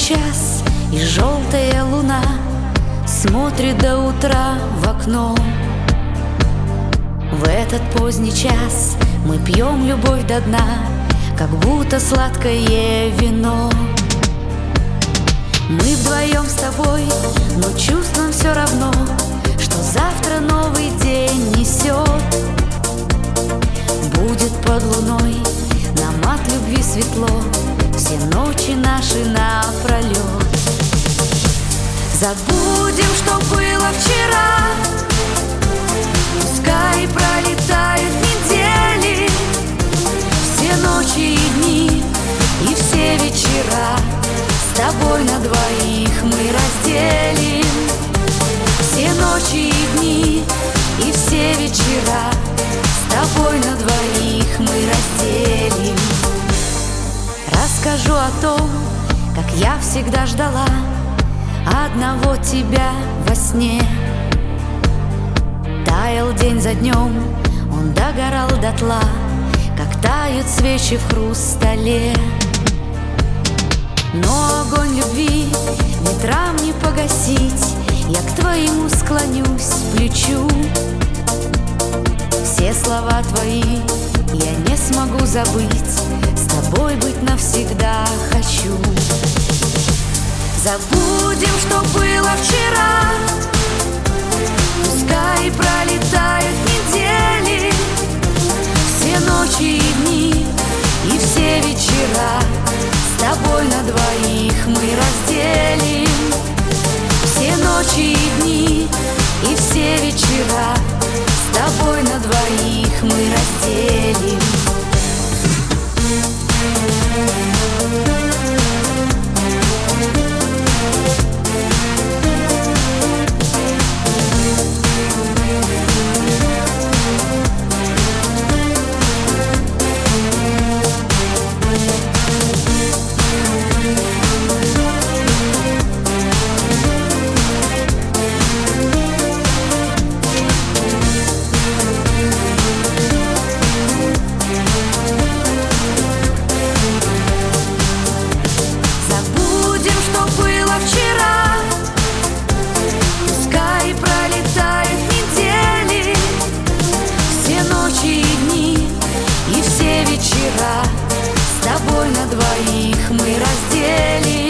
час, и желтая луна смотрит до утра в окно. В этот поздний час мы пьем любовь до дна, как будто сладкое вино. Мы вдвоем с тобой, но чувствуем все равно, что завтра новый день несет. Будет под луной нам от любви светло, все ночи наши напролет. Забудем, что было вчера, пускай пролетают недели, все ночи и дни, и все вечера с тобой на двоих мы разделим. Все ночи и дни, и все вечера с тобой на двоих мы разделим. Расскажу о том, как я всегда ждала одного тебя во сне. Таял день за днем, он догорал дотла, как тают свечи в хрустале. Но огонь любви ветрам не погасить, я к твоему склонюсь плечу. Все слова твои я не смогу забыть, с тобой быть навсегда хочу. Забудем, что было вчера, пускай пролетают недели, все ночи и дни, и все вечера с тобой на двоих мы разделим. Все ночи и дни, и все вечера с тобой на двоих мы разделим. С тобой на двоих мы разделим.